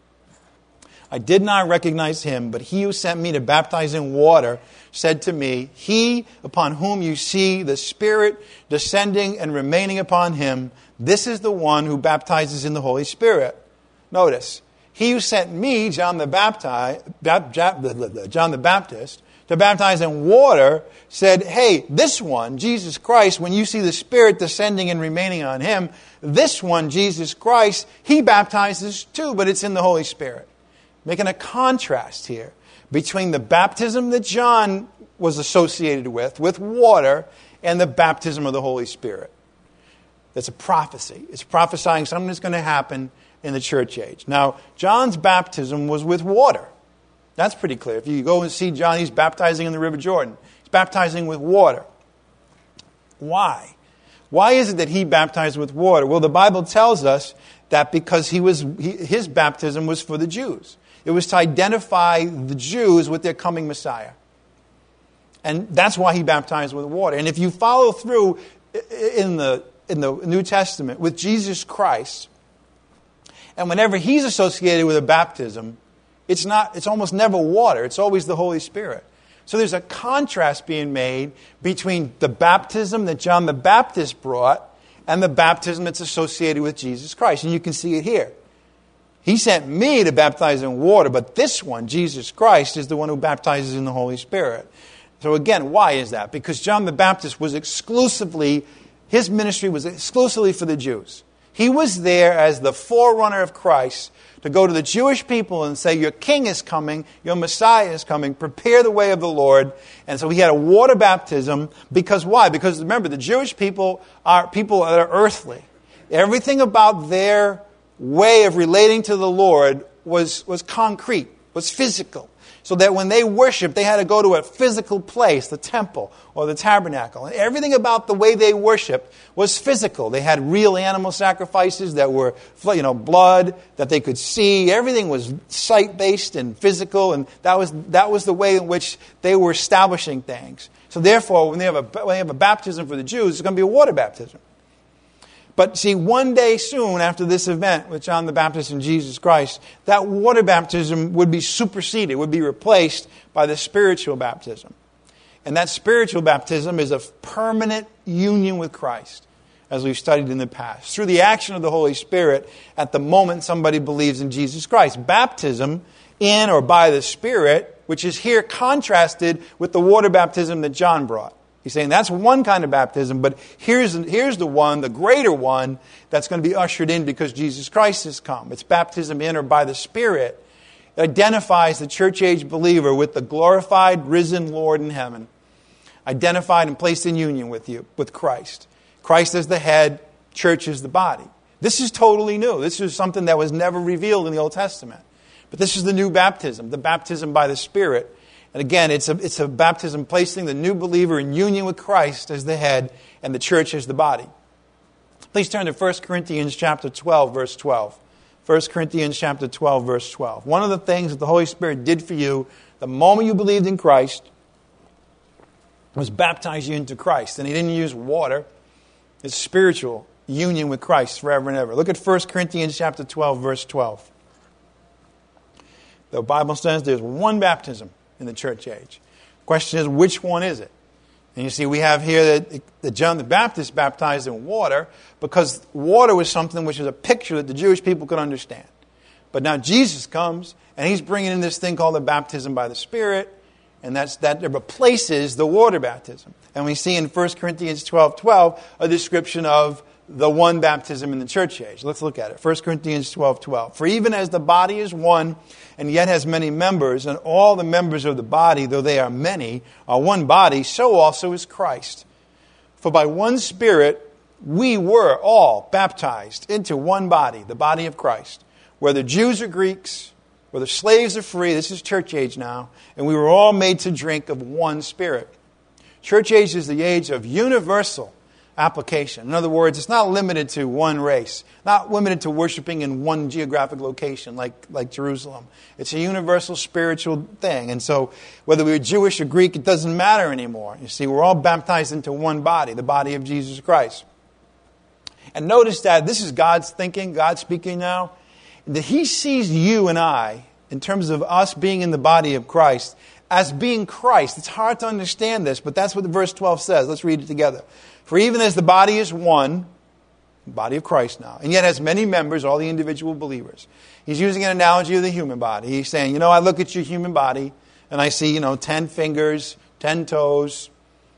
A: I did not recognize him, but he who sent me to baptize in water said to me, he upon whom you see the Spirit descending and remaining upon him, this is the one who baptizes in the Holy Spirit. Notice, he who sent me, John the Baptist, John the Baptist, to baptize in water, said, hey, this one, Jesus Christ, when you see the Spirit descending and remaining on him, this one, Jesus Christ, he baptizes too, but it's in the Holy Spirit. Making a contrast here between the baptism that John was associated with, with water, and the baptism of the Holy Spirit. That's a prophecy. It's prophesying something that's going to happen in the church age. Now, John's baptism was with water. That's pretty clear. If you go and see John, he's baptizing in the River Jordan. He's baptizing with water. Why? Why is it that he baptized with water? Well, the Bible tells us that because he was he, his baptism was for the Jews. It was to identify the Jews with their coming Messiah. And that's why he baptized with water. And if you follow through in the in the New Testament with Jesus Christ, and whenever he's associated with a baptism, it's not it's almost never water. It's always the Holy Spirit. So there's a contrast being made between the baptism that John the Baptist brought and the baptism that's associated with Jesus Christ. And you can see it here. He sent me to baptize in water, but this one, Jesus Christ, is the one who baptizes in the Holy Spirit. So again, why is that? Because John the Baptist was exclusively, his ministry was exclusively for the Jews. He was there as the forerunner of Christ to go to the Jewish people and say, your king is coming, your Messiah is coming, prepare the way of the Lord. And so he had a water baptism. Because why? Because remember, the Jewish people are people that are earthly. Everything about their way of relating to the Lord was, was concrete, was physical. So that when they worshiped, they had to go to a physical place, the temple or the tabernacle. And everything about the way they worshiped was physical. They had real animal sacrifices that were, you know, blood that they could see. Everything was sight-based and physical, and that was that was the way in which they were establishing things. So therefore, when they have a when they have a baptism for the Jews, it's going to be a water baptism. But see, one day soon after this event with John the Baptist and Jesus Christ, that water baptism would be superseded, would be replaced by the spiritual baptism. And that spiritual baptism is a permanent union with Christ, as we've studied in the past, through the action of the Holy Spirit at the moment somebody believes in Jesus Christ. Baptism in or by the Spirit, which is here contrasted with the water baptism that John brought. He's saying that's one kind of baptism, but here's, here's the one, the greater one, that's going to be ushered in because Jesus Christ has come. It's baptism in or by the Spirit. It identifies the church age believer with the glorified, risen Lord in heaven. Identified and placed in union with you, with Christ. Christ is the head, church is the body. This is totally new. This is something that was never revealed in the Old Testament. But this is the new baptism, the baptism by the Spirit. And again, it's a, it's a baptism placing the new believer in union with Christ as the head and the church as the body. Please turn to First Corinthians chapter twelve, verse twelve. First Corinthians chapter twelve, verse twelve. One of the things that the Holy Spirit did for you the moment you believed in Christ was baptize you into Christ. And He didn't use water. It's spiritual union with Christ forever and ever. Look at First Corinthians chapter twelve, verse twelve. The Bible says there's one baptism in the church age. The question is, which one is it? And you see, we have here that, that John the Baptist baptized in water because water was something which is a picture that the Jewish people could understand. But now Jesus comes, and He's bringing in this thing called the baptism by the Spirit, and that's, that replaces the water baptism. And we see in First Corinthians twelve twelve a description of the one baptism in the church age. Let's look at it. First Corinthians twelve twelve. For even as the body is one, and yet has many members, and all the members of the body, though they are many, are one body, so also is Christ. For by one Spirit we were all baptized into one body, the body of Christ. Whether Jews or Greeks, whether slaves or free, this is church age now, and we were all made to drink of one Spirit. Church age is the age of universal application. In other words, it's not limited to one race, not limited to worshiping in one geographic location like, like Jerusalem. It's a universal spiritual thing. And so whether we were Jewish or Greek, it doesn't matter anymore. You see, we're all baptized into one body, the body of Jesus Christ. And notice that this is God's thinking, God speaking now, that He sees you and I, in terms of us being in the body of Christ, as being Christ. It's hard to understand this, but that's what the verse twelve says. Let's read it together. For even as the body is one, the body of Christ now, and yet has many members, all the individual believers. He's using an analogy of the human body. He's saying, you know, I look at your human body, and I see, you know, ten fingers, ten toes,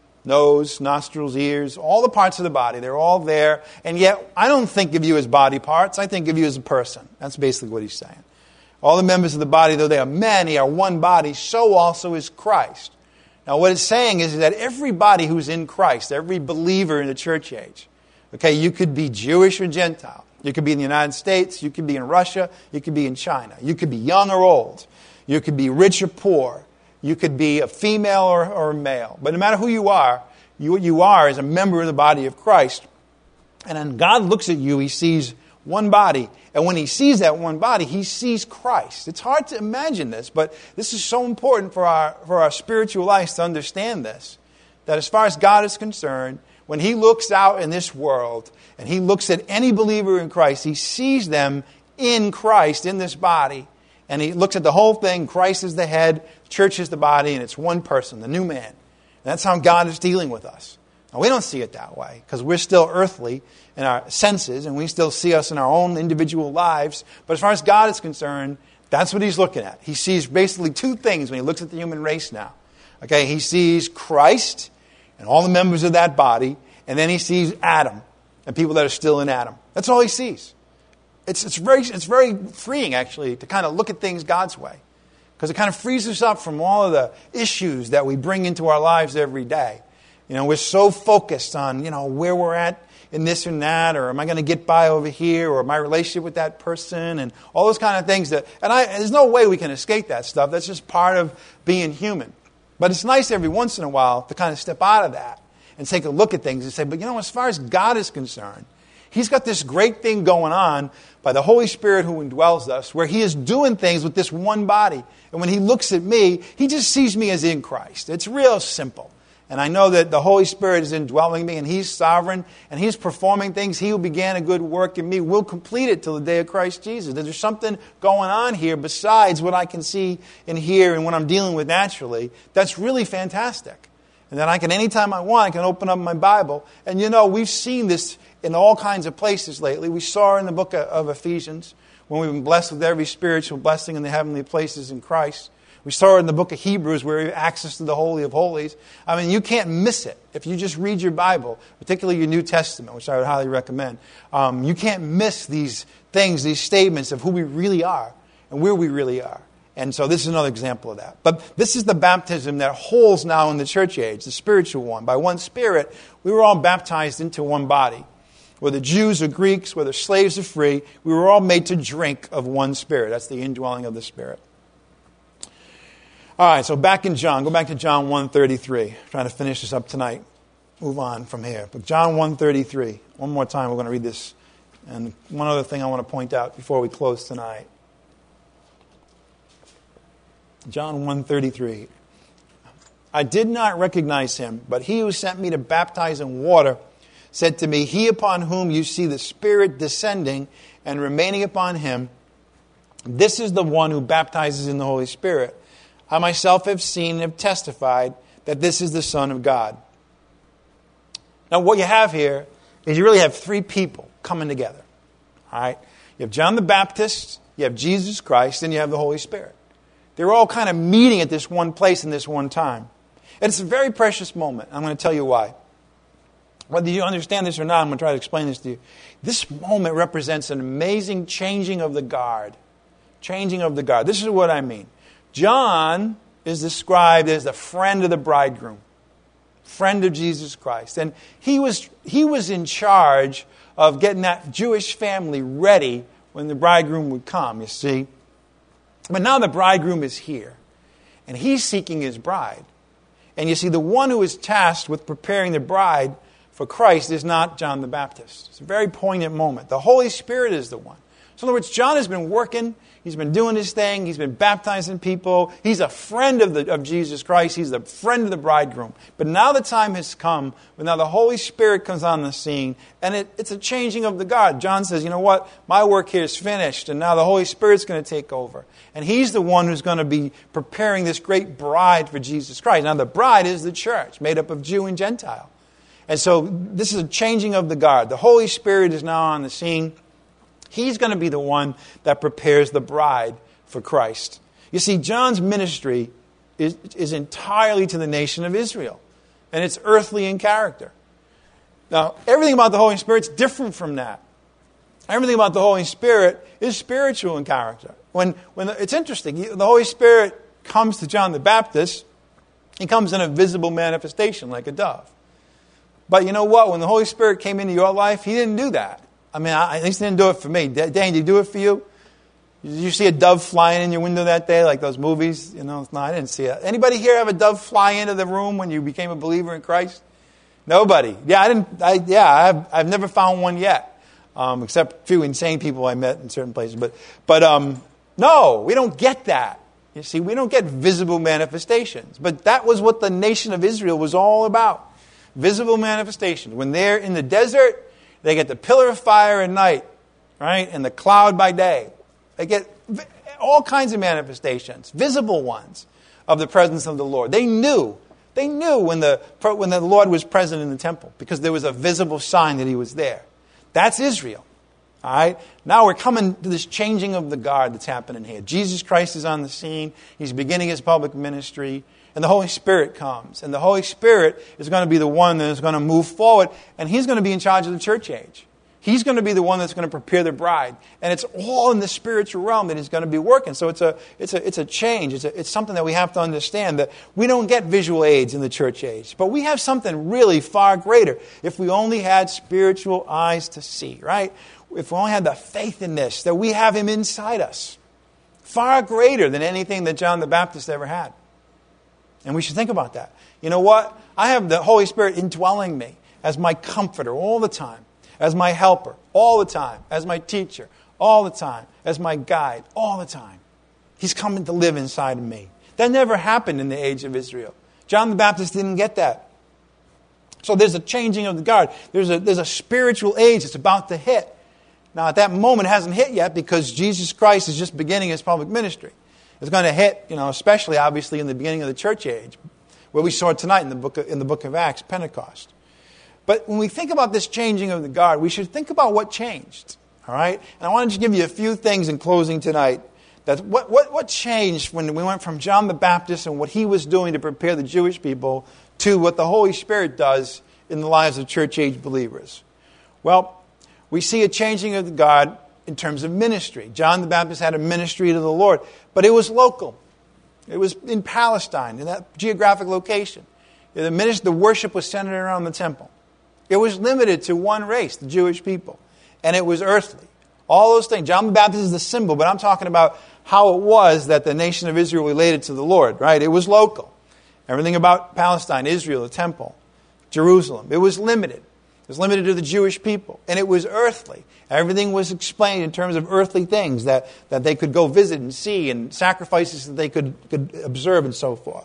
A: nose, nostrils, ears, all the parts of the body. They're all there, and yet I don't think of you as body parts. I think of you as a person. That's basically what he's saying. All the members of the body, though they are many, are one body, so also is Christ. Now, what it's saying is that everybody who's in Christ, every believer in the church age, okay, you could be Jewish or Gentile. You could be in the United States. You could be in Russia. You could be in China. You could be young or old. You could be rich or poor. You could be a female or, or a male. But no matter who you are, you, you are as a member of the body of Christ. And when God looks at you, He sees one body. And when He sees that one body, He sees Christ. It's hard to imagine this, but this is so important for our, for our spiritual lives to understand this. That as far as God is concerned, when He looks out in this world and He looks at any believer in Christ, He sees them in Christ, in this body. And He looks at the whole thing. Christ is the head, the church is the body, and it's one person, the new man. And that's how God is dealing with us. Now, we don't see it that way because we're still earthly in our senses and we still see us in our own individual lives. But as far as God is concerned, that's what He's looking at. He sees basically two things when He looks at the human race now. Okay, He sees Christ and all the members of that body, and then He sees Adam and people that are still in Adam. That's all He sees. It's, it's, very, it's very freeing, actually, to kind of look at things God's way. Because it kind of frees us up from all of the issues that we bring into our lives every day. You know, we're so focused on, you know, where we're at in this and that, or am I going to get by over here, or my relationship with that person, and all those kind of things. That, and I, there's no way we can escape that stuff. That's just part of being human. But it's nice every once in a while to kind of step out of that and take a look at things and say, but you know, as far as God is concerned, He's got this great thing going on by the Holy Spirit who indwells us, where He is doing things with this one body. And when He looks at me, He just sees me as in Christ. It's real simple. And I know that the Holy Spirit is indwelling me, and He's sovereign, and He's performing things. He who began a good work in me will complete it till the day of Christ Jesus. There's something going on here besides what I can see and hear and what I'm dealing with naturally that's really fantastic. And then I can, anytime I want, I can open up my Bible. And you know, we've seen this in all kinds of places lately. We saw in the book of Ephesians, when we've been blessed with every spiritual blessing in the heavenly places in Christ. We saw it in the book of Hebrews, where we have access to the Holy of Holies. I mean, you can't miss it. If you just read your Bible, particularly your New Testament, which I would highly recommend, um, you can't miss these things, these statements of who we really are and where we really are. And so this is another example of that. But this is the baptism that holds now in the church age, the spiritual one. By one Spirit, we were all baptized into one body. Whether Jews or Greeks, whether slaves or free, we were all made to drink of one Spirit. That's the indwelling of the Spirit. All right, so back in John. Go back to John one thirty-three. Trying to finish this up tonight. Move on from here. But John one thirty-three. One more time, we're going to read this. And one other thing I want to point out before we close tonight. John one thirty-three. I did not recognize him, but he who sent me to baptize in water said to me, he upon whom you see the Spirit descending and remaining upon him, this is the one who baptizes in the Holy Spirit. I myself have seen and have testified that this is the Son of God. Now what you have here is you really have three people coming together. All right? You have John the Baptist, you have Jesus Christ, and you have the Holy Spirit. They're all kind of meeting at this one place in this one time. And it's a very precious moment. I'm going to tell you why. Whether you understand this or not, I'm going to try to explain this to you. This moment represents an amazing changing of the guard. Changing of the guard. This is what I mean. John is described as the friend of the bridegroom. Friend of Jesus Christ. And he was, he was in charge of getting that Jewish family ready when the bridegroom would come, you see. But now the bridegroom is here. And he's seeking his bride. And you see, the one who is tasked with preparing the bride for Christ is not John the Baptist. It's a very poignant moment. The Holy Spirit is the one. So in other words, John has been working. He's been doing his thing. He's been baptizing people. He's a friend of, the, of Jesus Christ. He's the friend of the bridegroom. But now the time has come when now the Holy Spirit comes on the scene. And it, it's a changing of the guard. John says, you know what? My work here is finished. And now the Holy Spirit's going to take over. And he's the one who's going to be preparing this great bride for Jesus Christ. Now the bride is the church, made up of Jew and Gentile. And so this is a changing of the guard. The Holy Spirit is now on the scene. He's going to be the one that prepares the bride for Christ. You see, John's ministry is, is entirely to the nation of Israel. And it's earthly in character. Now, everything about the Holy Spirit is different from that. Everything about the Holy Spirit is spiritual in character. When, when the, it's interesting, the Holy Spirit comes to John the Baptist, he comes in a visible manifestation like a dove. But you know what? When the Holy Spirit came into your life, he didn't do that. I mean, I, at least he didn't do it for me. Dan, did he do it for you? Did you see a dove flying in your window that day, like those movies? You know, no, I didn't see it. Anybody here have a dove fly into the room when you became a believer in Christ? Nobody. Yeah, I didn't. I, yeah, I've, I've never found one yet, um, except a few insane people I met in certain places. But, but um, no, we don't get that. You see, we don't get visible manifestations. But that was what the nation of Israel was all about. Visible manifestations. When they're in the desert, they get the pillar of fire at night, right? And the cloud by day. They get all kinds of manifestations, visible ones, of the presence of the Lord. They knew. They knew when the, when the Lord was present in the temple because there was a visible sign that he was there. That's Israel. All right? Now we're coming to this changing of the guard that's happening here. Jesus Christ is on the scene. He's beginning his public ministry. And the Holy Spirit comes. And the Holy Spirit is going to be the one that is going to move forward. And he's going to be in charge of the church age. He's going to be the one that's going to prepare the bride. And it's all in the spiritual realm that he's going to be working. So it's a, it's a, it's a change. It's, a, it's something that we have to understand, that we don't get visual aids in the church age. But we have something really far greater if we only had spiritual eyes to see, right? If we only had the faith in this, that we have him inside us. Far greater than anything that John the Baptist ever had. And we should think about that. You know what? I have the Holy Spirit indwelling me as my comforter all the time, as my helper all the time, as my teacher all the time, as my guide all the time. He's coming to live inside of me. That never happened in the age of Israel. John the Baptist didn't get that. So there's a changing of the guard. There's a, there's a spiritual age that's about to hit. Now, at that moment, it hasn't hit yet because Jesus Christ is just beginning his public ministry. It's going to hit, you know, especially obviously in the beginning of the church age, where we saw it tonight in the book of, in the book of Acts, Pentecost. But when we think about this changing of the guard, we should think about what changed. All right, and I wanted to give you a few things in closing tonight. That what what what changed when we went from John the Baptist and what he was doing to prepare the Jewish people to what the Holy Spirit does in the lives of church age believers. Well, we see a changing of the guard in terms of ministry. John the Baptist had a ministry to the Lord, but it was local. It was in Palestine, in that geographic location. The ministry, the worship was centered around the temple. It was limited to one race, the Jewish people, and it was earthly. All those things. John the Baptist is the symbol, but I'm talking about how it was that the nation of Israel related to the Lord, right? It was local. Everything about Palestine, Israel, the temple, Jerusalem, it was limited. It was limited to the Jewish people. And it was earthly. Everything was explained in terms of earthly things that, that they could go visit and see, and sacrifices that they could, could observe and so forth.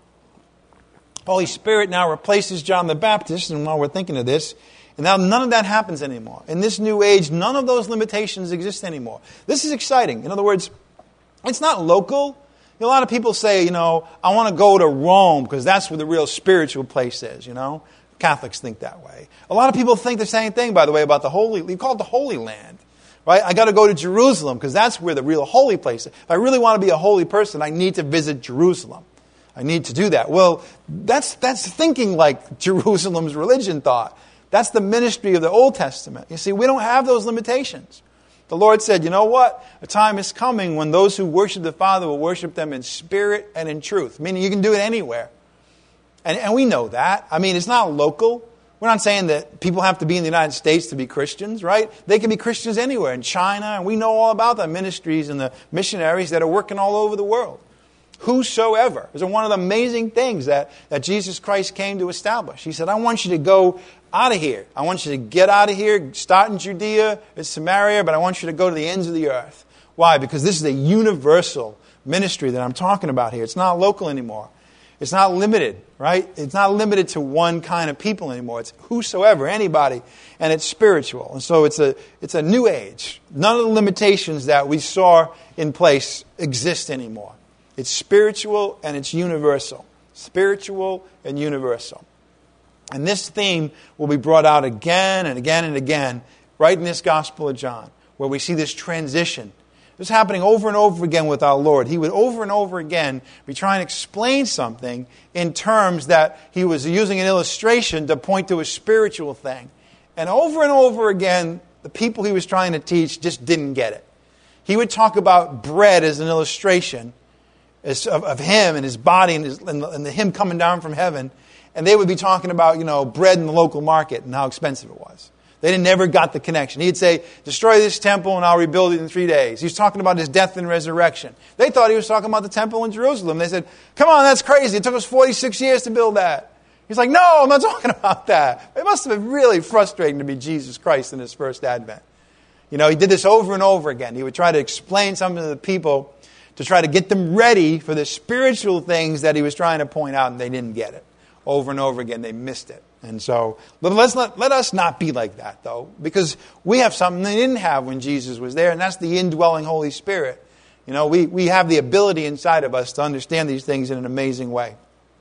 A: Holy Spirit now replaces John the Baptist, and while we're thinking of this, and now none of that happens anymore. In this new age, none of those limitations exist anymore. This is exciting. In other words, it's not local. You know, a lot of people say, you know, I want to go to Rome because that's where the real spiritual place is, you know. Catholics think that way. A lot of people think the same thing, by the way, about the Holy, we call it the Holy Land, right? I got to go to Jerusalem because that's where the real holy place is. If I really want to be a holy person, I need to visit Jerusalem. I need to do that. Well, that's that's thinking like Jerusalem's religion thought. That's the ministry of the Old Testament. You see, we don't have those limitations. The Lord said, you know what? A time is coming when those who worship the Father will worship them in spirit and in truth. Meaning you can do it anywhere. And, and we know that. I mean, it's not local. We're not saying that people have to be in the United States to be Christians, right? They can be Christians anywhere, in China. And we know all about the ministries and the missionaries that are working all over the world. Whosoever. It's one of the amazing things that, that Jesus Christ came to establish. He said, I want you to go out of here. I want you to get out of here, start in Judea and Samaria, but I want you to go to the ends of the earth. Why? Because this is a universal ministry that I'm talking about here. It's not local anymore. It's not limited, right? It's not limited to one kind of people anymore. It's whosoever, anybody, and it's spiritual. And so it's a it's a new age. None of the limitations that we saw in place exist anymore. It's spiritual and it's universal. Spiritual and universal. And this theme will be brought out again and again and again right in this Gospel of John, where we see this transition. This is happening over and over again with our Lord. He would over and over again be trying to explain something in terms that he was using an illustration to point to a spiritual thing. And over and over again, the people he was trying to teach just didn't get it. He would talk about bread as an illustration of, of him and his body and, his, and, the, and the him coming down from heaven. And they would be talking about, you know, bread in the local market and how expensive it was. They never got the connection. He'd say, destroy this temple and I'll rebuild it in three days. He was talking about his death and resurrection. They thought he was talking about the temple in Jerusalem. They said, come on, that's crazy. It took us forty-six years to build that. He's like, no, I'm not talking about that. It must have been really frustrating to be Jesus Christ in his first advent. You know, he did this over and over again. He would try to explain something to the people to try to get them ready for the spiritual things that he was trying to point out, and they didn't get it. Over and over again, they missed it. And so, let's not, let us not be like that, though, because we have something they didn't have when Jesus was there, and that's the indwelling Holy Spirit. You know, we, we have the ability inside of us to understand these things in an amazing way.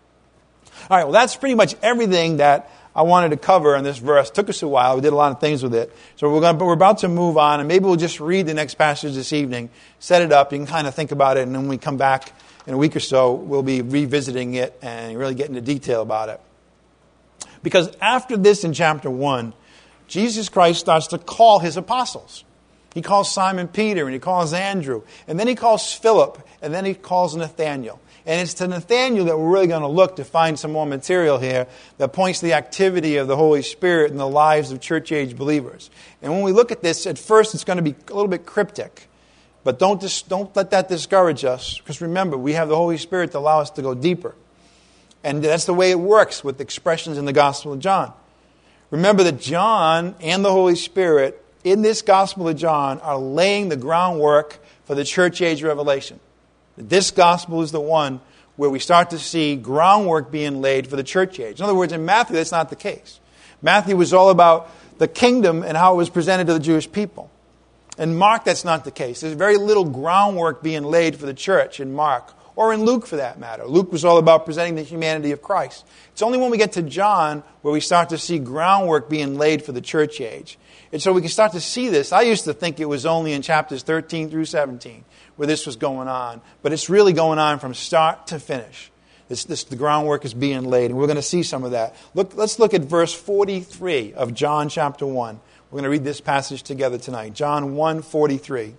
A: All right, well, that's pretty much everything that I wanted to cover in this verse. It took us a while. We did a lot of things with it. So we're going, but we're about to move on, and maybe we'll just read the next passage this evening, set it up, you can kind of think about it, and then when we come back in a week or so, we'll be revisiting it and really get into detail about it. Because after this in chapter one, Jesus Christ starts to call his apostles. He calls Simon Peter and he calls Andrew. And then he calls Philip and then he calls Nathanael. And it's to Nathanael that we're really going to look to find some more material here that points to the activity of the Holy Spirit in the lives of church-age believers. And when we look at this, at first it's going to be a little bit cryptic. But don't, dis- don't let that discourage us. Because remember, we have the Holy Spirit to allow us to go deeper. And that's the way it works with expressions in the Gospel of John. Remember that John and the Holy Spirit in this Gospel of John are laying the groundwork for the church age revelation. This Gospel is the one where we start to see groundwork being laid for the church age. In other words, in Matthew, that's not the case. Matthew was all about the kingdom and how it was presented to the Jewish people. In Mark, that's not the case. There's very little groundwork being laid for the church in Mark. Or in Luke, for that matter. Luke was all about presenting the humanity of Christ. It's only when we get to John where we start to see groundwork being laid for the church age. And so we can start to see this. I used to think it was only in chapters thirteen through seventeen where this was going on. But it's really going on from start to finish. This, this, the groundwork is being laid. And we're going to see some of that. Look, let's look at verse forty-three of John chapter one. We're going to read this passage together tonight. John one forty-three.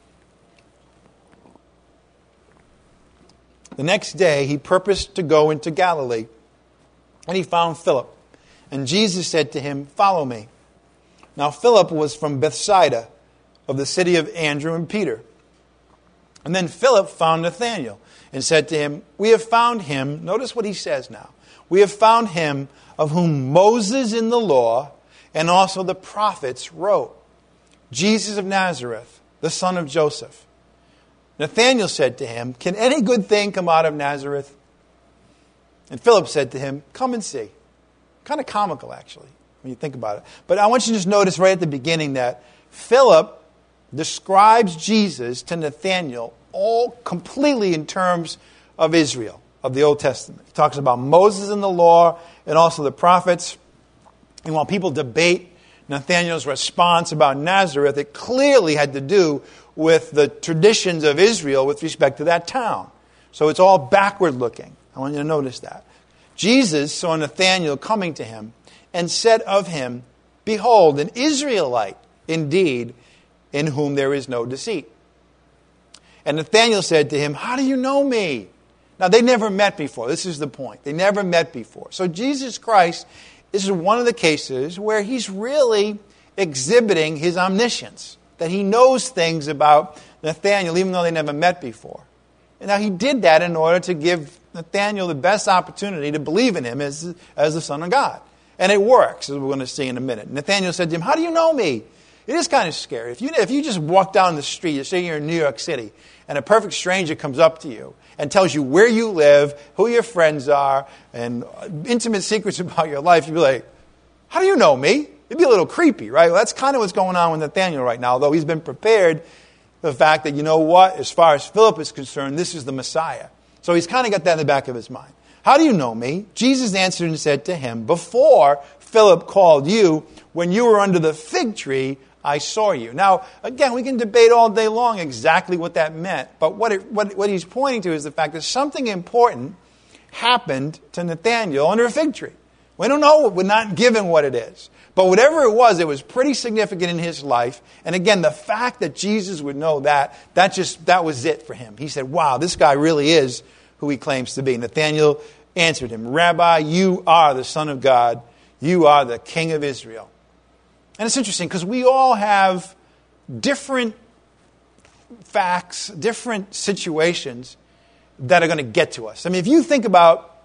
A: The next day, he purposed to go into Galilee, and he found Philip. And Jesus said to him, follow me. Now Philip was from Bethsaida, of the city of Andrew and Peter. And then Philip found Nathanael and said to him, we have found him, notice what he says now, we have found him of whom Moses in the law and also the prophets wrote, Jesus of Nazareth, the son of Joseph. Nathanael said to him, can any good thing come out of Nazareth? And Philip said to him, come and see. Kind of comical, actually, when you think about it. But I want you to just notice right at the beginning that Philip describes Jesus to Nathanael all completely in terms of Israel, of the Old Testament. He talks about Moses in the law and also the prophets. And while people debate Nathanael's response about Nazareth, it clearly had to do with the traditions of Israel with respect to that town. So it's all backward looking. I want you to notice that. Jesus saw Nathanael coming to him and said of him, behold, an Israelite indeed, in whom there is no deceit. And Nathanael said to him, how do you know me? Now, they never met before. This is the point. They never met before. So Jesus Christ is one of the cases where he's really exhibiting his omniscience, that he knows things about Nathanael even though they never met before. And now he did that in order to give Nathanael the best opportunity to believe in him as, as the Son of God. And it works, as we're going to see in a minute. Nathanael said to him, how do you know me? It is kind of scary. If you, if you just walk down the street, say you're in New York City, and a perfect stranger comes up to you and tells you where you live, who your friends are, and intimate secrets about your life, you'd be like, how do you know me? It'd be a little creepy, right? Well, that's kind of what's going on with Nathanael right now, although he's been prepared for the fact that, you know what, as far as Philip is concerned, this is the Messiah. So he's kind of got that in the back of his mind. How do you know me? Jesus answered and said to him, before Philip called you, when you were under the fig tree, I saw you. Now, again, we can debate all day long exactly what that meant. But what, it, what, what he's pointing to is the fact that something important happened to Nathanael under a fig tree. We don't know. We're not given what it is. But whatever it was, it was pretty significant in his life. And again, the fact that Jesus would know that, that just that was it for him. He said, wow, this guy really is who he claims to be. Nathanael answered him, Rabbi, you are the Son of God. You are the King of Israel. And it's interesting because we all have different facts, different situations that are going to get to us. I mean, if you think about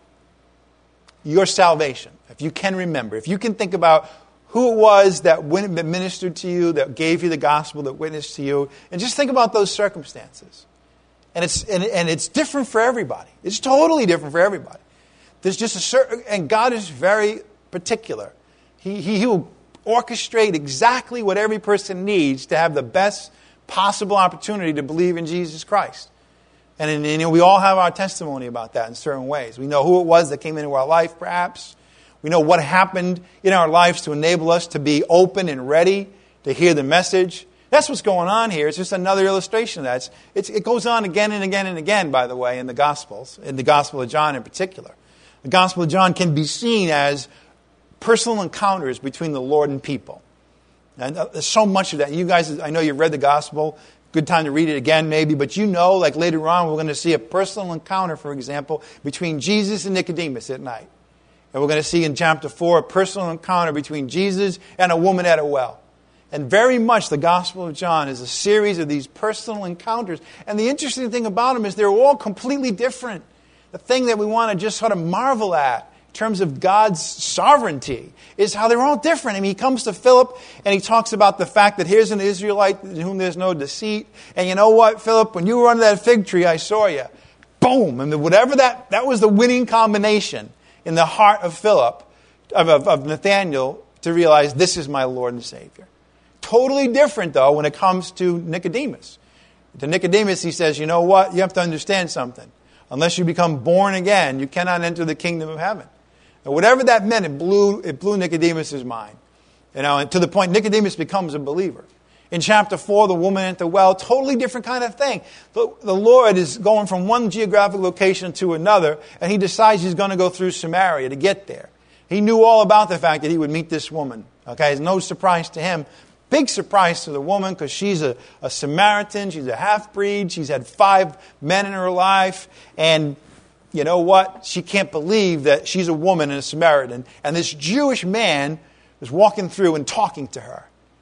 A: your salvation, if you can remember, if you can think about who it was that ministered to you, that gave you the gospel, that witnessed to you, and just think about those circumstances. And it's and, and it's different for everybody. It's totally different for everybody. There's just a certain, and God is very particular. He he, he will orchestrate exactly what every person needs to have the best possible opportunity to believe in Jesus Christ. And, and you know, we all have our testimony about that in certain ways. We know who it was that came into our life, perhaps. We know what happened in our lives to enable us to be open and ready to hear the message. That's what's going on here. It's just another illustration of that. It's, it's, it goes on again and again and again, by the way, in the Gospels, in the Gospel of John in particular. The Gospel of John can be seen as personal encounters between the Lord and people. And there's so much of that. You guys, I know you've read the Gospel. Good time to read it again, maybe. But you know, like later on, we're going to see a personal encounter, for example, between Jesus and Nicodemus at night. And we're going to see in chapter four a personal encounter between Jesus and a woman at a well. And very much the Gospel of John is a series of these personal encounters. And the interesting thing about them is they're all completely different. The thing that we want to just sort of marvel at in terms of God's sovereignty is how they're all different. I mean, he comes to Philip and he talks about the fact that here's an Israelite in whom there's no deceit. And you know what, Philip, when you were under that fig tree, I saw you. Boom. And whatever that, that was the winning combination in the heart of Philip, of, of, of Nathanael, to realize this is my Lord and Savior. Totally different, though, when it comes to Nicodemus. To Nicodemus, he says, you know what? You have to understand something. Unless you become born again, you cannot enter the kingdom of heaven. And whatever that meant, it blew, it blew Nicodemus' mind. You know, and to the point Nicodemus becomes a believer. In chapter four, the woman at the well, totally different kind of thing. The, the Lord is going from one geographic location to another, and he decides he's going to go through Samaria to get there. He knew all about the fact that he would meet this woman. Okay, it's no surprise to him. Big surprise to the woman because she's a, a Samaritan, she's a half-breed, she's had five men in her life, and you know what? She can't believe that she's a woman and a Samaritan. And this Jewish man is walking through and talking to her.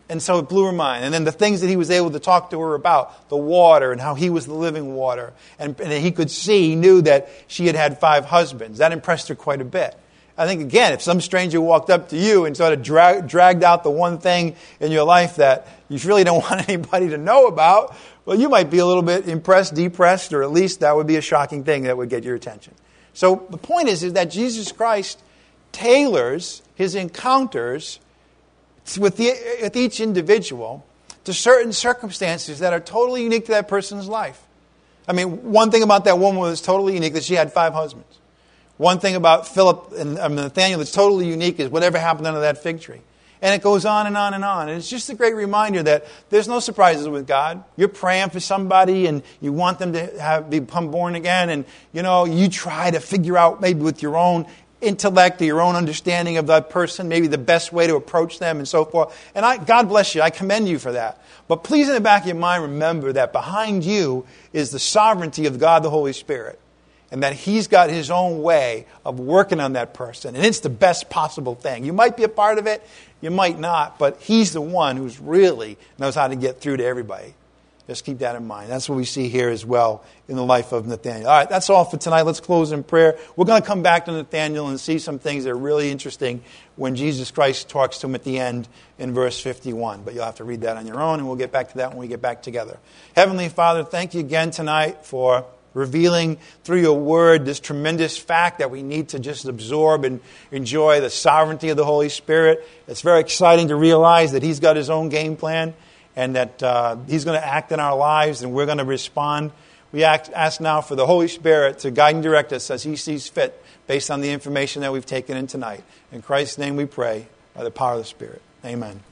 A: And so it blew her mind. And then the things that he was able to talk to her about, the water and how he was the living water. And, and he could see, he knew that she had had five husbands. That impressed her quite a bit. I think, again, if some stranger walked up to you and sort of dra- dragged out the one thing in your life that you really don't want anybody to know about, well, you might be a little bit impressed, depressed, or at least that would be a shocking thing that would get your attention. So the point is, is that Jesus Christ tailors his encounters with, the, with each individual to certain circumstances that are totally unique to that person's life. I mean, one thing about that woman was totally unique, that she had five husbands. One thing about Philip and um, Nathaniel that's totally unique is whatever happened under that fig tree. And it goes on and on and on. And it's just a great reminder that there's no surprises with God. You're praying for somebody and you want them to have become born again. And, you know, you try to figure out maybe with your own intellect or your own understanding of that person, maybe the best way to approach them and so forth. And I, God bless you. I commend you for that. But please, in the back of your mind, remember that behind you is the sovereignty of God the Holy Spirit. And that He's got His own way of working on that person. And it's the best possible thing. You might be a part of it, you might not, but He's the one who's really knows how to get through to everybody. Just keep that in mind. That's what we see here as well in the life of Nathaniel. All right, that's all for tonight. Let's close in prayer. We're going to come back to Nathaniel and see some things that are really interesting when Jesus Christ talks to him at the end in verse fifty-one. But you'll have to read that on your own, and we'll get back to that when we get back together. Heavenly Father, thank you again tonight for revealing through your word this tremendous fact that we need to just absorb and enjoy the sovereignty of the Holy Spirit. It's very exciting to realize that He's got His own game plan and that uh, He's going to act in our lives and we're going to respond. We act, ask now for the Holy Spirit to guide and direct us as He sees fit based on the information that we've taken in tonight. In Christ's name we pray by the power of the Spirit. Amen.